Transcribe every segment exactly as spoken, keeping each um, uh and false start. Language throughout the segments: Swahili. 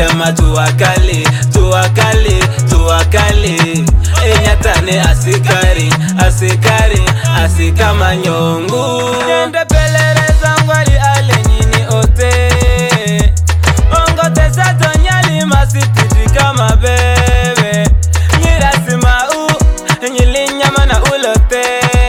Inyatema tuwakali, tuwakali, tuwakali. Inyatane asikari, asikari, asikama nyongu. Nende pelereza ngwali ale nyini ote. Ongo tesa tonyali masititi kama bebe. Nyirasima u, nyilinyama na ulote.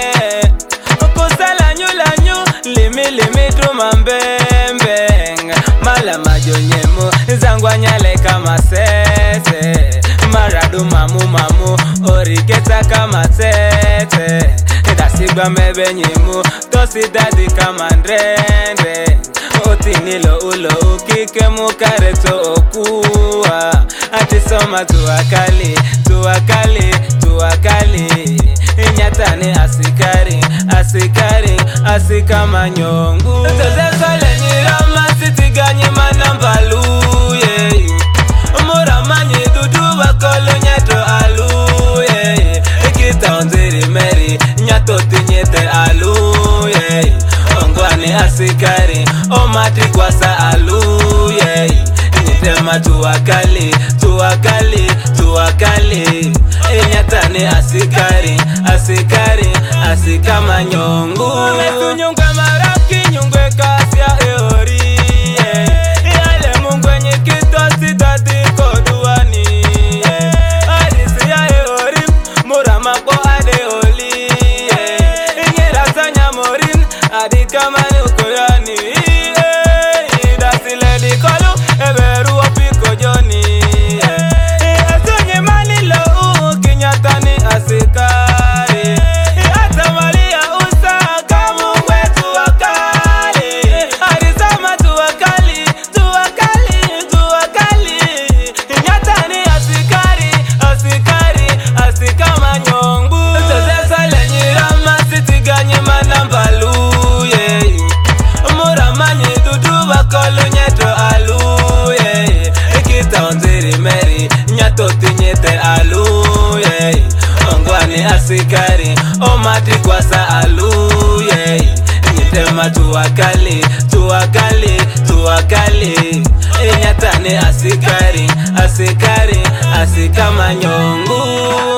Kusala nyula nyu, limi limi tumambembe. Mala majonyemu, zangwa nyale kama sese. Maradu mamu mamu, oriketa kama tete. Dasigba mebe nyimu, tosi dadi kama ndrende. Otinilo ulo ukike mukareto okuwa. Ati soma tuwakali, tuwakali, tuwakali. Inyatane asikari, asikari, asikama nyongu. Tose sole nirama sitiganyi manambaluye. Muramanyi dudu bakolo nyeto aluye. Ikita onziri meri nyato tinyete aluye. Ongwani asikari omati kwasa aluye. Inyatema tuwakali, tuwakali, tuwakali. Inyatane asikari, asikari, asikama nyongu. Mesunyunga maraki nyungwe kasya eori. Iale mungwe nyikito sitati koduani. Adisi ya eori, muramako ade oli. Ingirasanya morin, adikama nukoyani. Idasi ledi kolu, eberu opiko joni. Esunye malilo u, kinyatani asikari. Atamalia usa, kamungwe tuwakali. Arisama tuwakali, tuwakali, tuwakali. Inyatani asikari, asikari, asikama nyongu. Tose sole nyirama sitiganyi manambaluye. Muramanyi dudu bakolo nyeto aluye. Ikita onziri meri nyato tinyete aluye. Ongwani asikari omati kwasa aluye. Inyatema tuwakali, tuwakali, tuwakali. Inyatane asikari, asikari, asikama nyongu.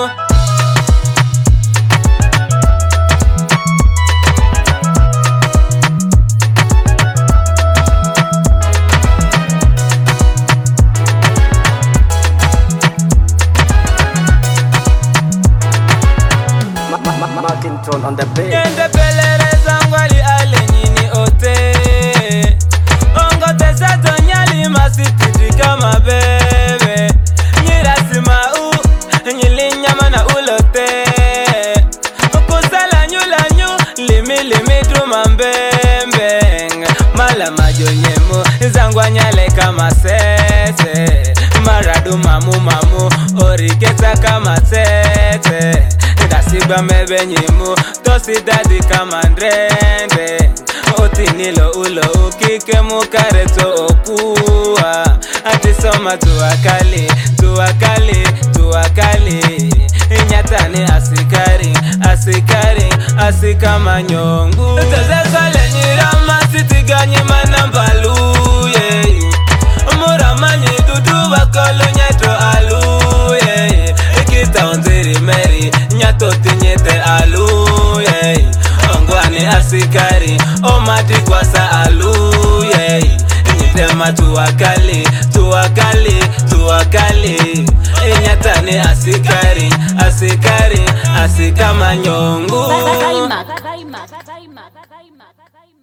Martin on the beat. Nende pelereza ngwali ale nyini ote. Ongo tesa tonyali masititi kama bebe. Nyirasima u, nyilinyama na ulote. Kusala nyula nyu, limi limi tumambembe. Mala majonyemu, zangwa nyale kama sese. Maradu mamu mamu, oriketa kama tete. Dasigba mebe nyimu, tosi dadi kama ndrende. Otinilo ulo ukike mukareto okuwa. Ati soma tuwakali, tuwakali, tuwakali. Inyatane asikari, asikari, asikama nyongu. Tose sole nyirama sitiganyi manambaluye. Muramanyi dudu bakolo nyeto aluye. Ikita onziri meri nyato tinyete aluye. Ongwani asikari omati kwasa aluye. Inyatema tuwakali, tuwakali, tuwakali. Inyatane asikari, asikari, asikama nyongu.